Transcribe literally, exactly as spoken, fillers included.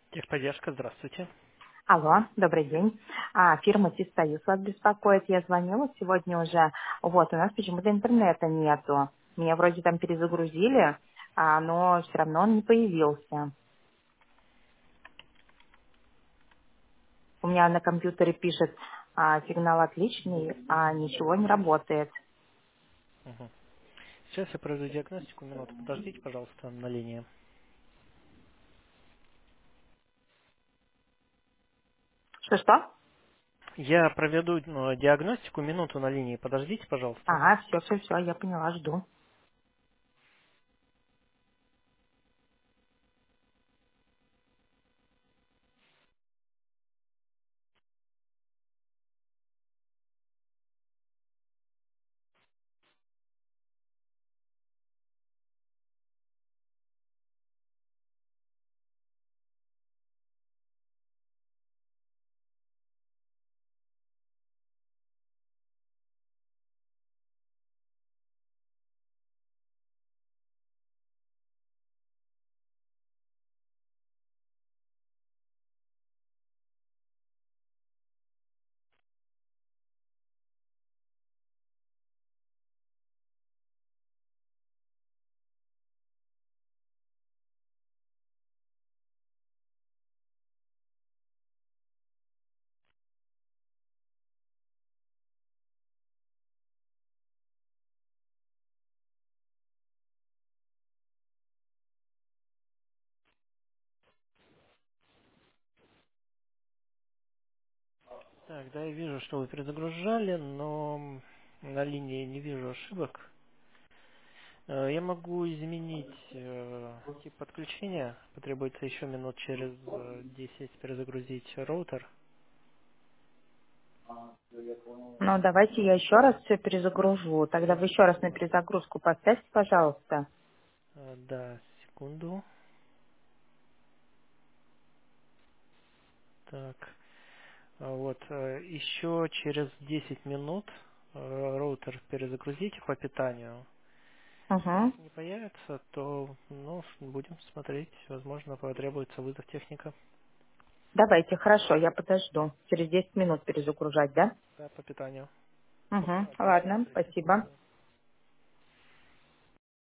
Техподдержка, здравствуйте. Алло, добрый день. А, фирма Тистоюз вас беспокоит. Я звонила сегодня уже. Вот, у нас почему-то интернета нету. Меня вроде там перезагрузили, а, но все равно он не появился. У меня на компьютере пишет, а, сигнал отличный, а ничего не работает. Мгм. Сейчас я проведу диагностику. Минуту подождите, пожалуйста, на линии. Что-что? Я проведу ну, диагностику. Минуту на линии. Подождите, пожалуйста. Ага, все, все, все, я поняла, жду. Так, да, я вижу, что вы перезагружали, но на линии не вижу ошибок. Э, Я могу изменить э, тип подключения. Потребуется еще минут через э, десять перезагрузить роутер. Ну, давайте я еще раз все перезагружу. Тогда вы еще раз на перезагрузку поставьте, пожалуйста. Э, Да, секунду. Так. А Вот, э, еще через десять минут э, роутер перезагрузите по питанию. Угу. Если не появится, то ну, будем смотреть. Возможно, потребуется вызов техника. Давайте, хорошо, я подожду. Через десять минут перезагружать, да? Да, по питанию. Угу. Оператор Ладно, связи. спасибо.